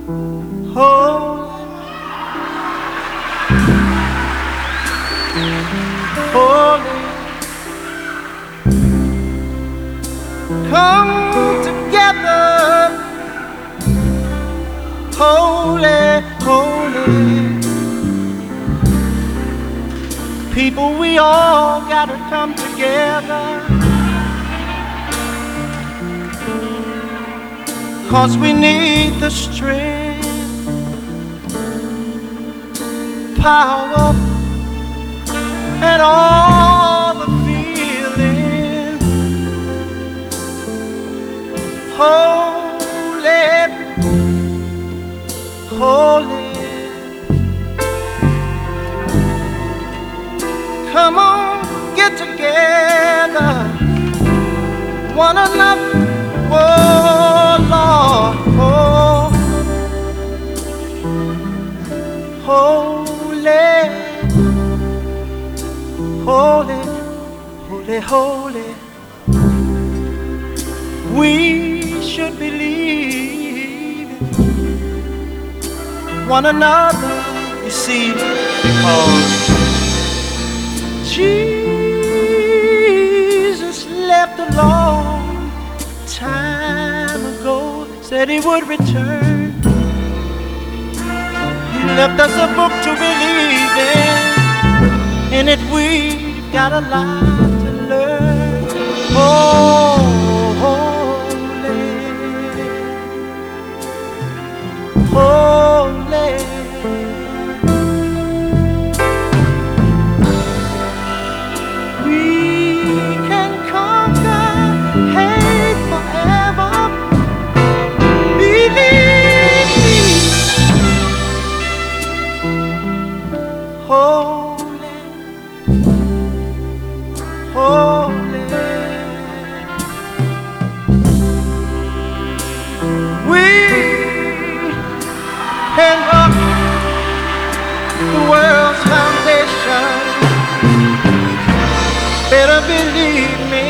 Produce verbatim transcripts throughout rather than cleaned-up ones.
holy, holy. Come together, holy, holy. People, we all gotta come together, 'cause we need the strength, power, and all the feeling. Holy, holy. Come on, get together, one another. Oh Lord, oh, holy, holy, holy, holy. We should believe in one another, you see, because Jesus left a long time ago, said he would return. He left us a book to believe in, in it we've got a lot to learn. Oh, holy, holy. Holy, holy. We hang up the world's foundation. Better believe me.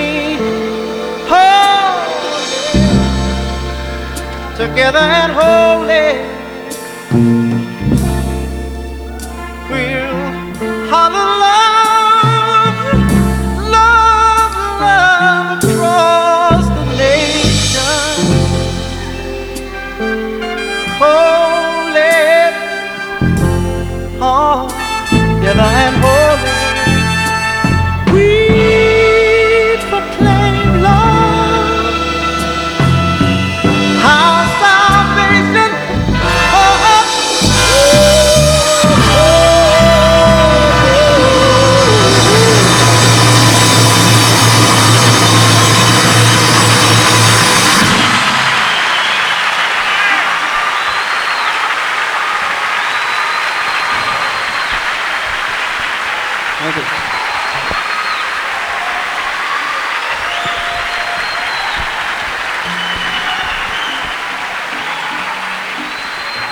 Holy, together and holy.